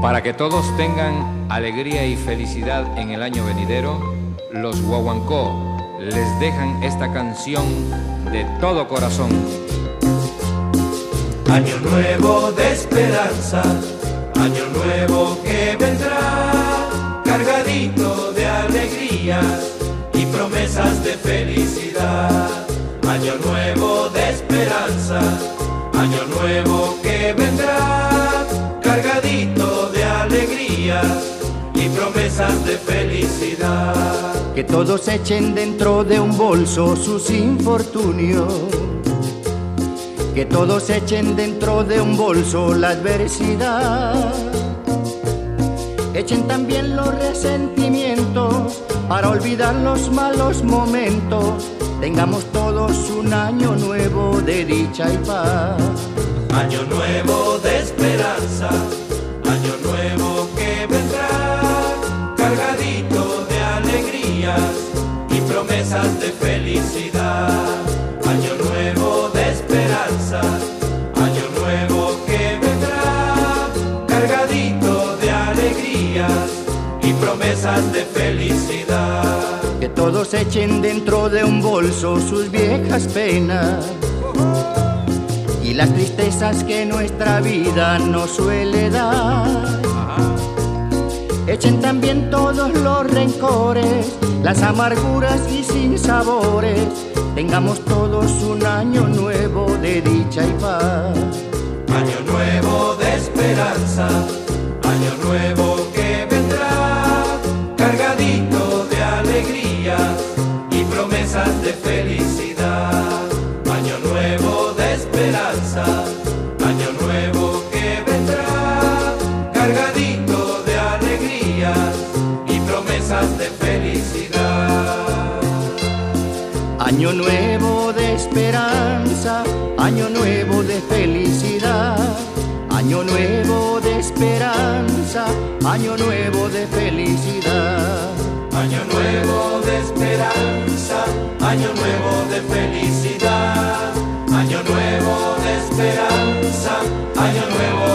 Para que todos tengan alegría y felicidad en el año venidero, los Guaguancó les dejan esta canción de todo corazón. Año nuevo de esperanza, año nuevo que vendrá, cargadito de alegrías y promesas de felicidad. Año nuevo de esperanza, año nuevo que vendrá, cargadito de alegrías y promesas de felicidad. Que todos echen dentro de un bolso sus infortunios, que todos echen dentro de un bolso la adversidad. Echen también los resentimientos para olvidar los malos momentos. Tengamos todos un año nuevo de dicha y paz. Año nuevo de esperanza, año nuevo que vendrá, cargadito de alegrías y promesas de felicidad. Año nuevo de esperanza, año nuevo que vendrá, cargadito de alegrías y promesas de felicidad. Que todos echen dentro de un bolso sus viejas penas y las tristezas que nuestra vida nos suele dar. Echen también todos los rencores, las amarguras y sinsabores. Tengamos todos un año nuevo de dicha y paz. Año nuevo de esperanza, año nuevo que vendrá, cargadito de alegrías y promesas de felicidad. Año nuevo de esperanza, año nuevo que vendrá, cargadito de alegrías y promesas de felicidad. Año nuevo de esperanza, año nuevo de felicidad. Año nuevo de esperanza, año nuevo de felicidad. Año nuevo de esperanza, año nuevo de felicidad. Año nuevo de esperanza, año nuevo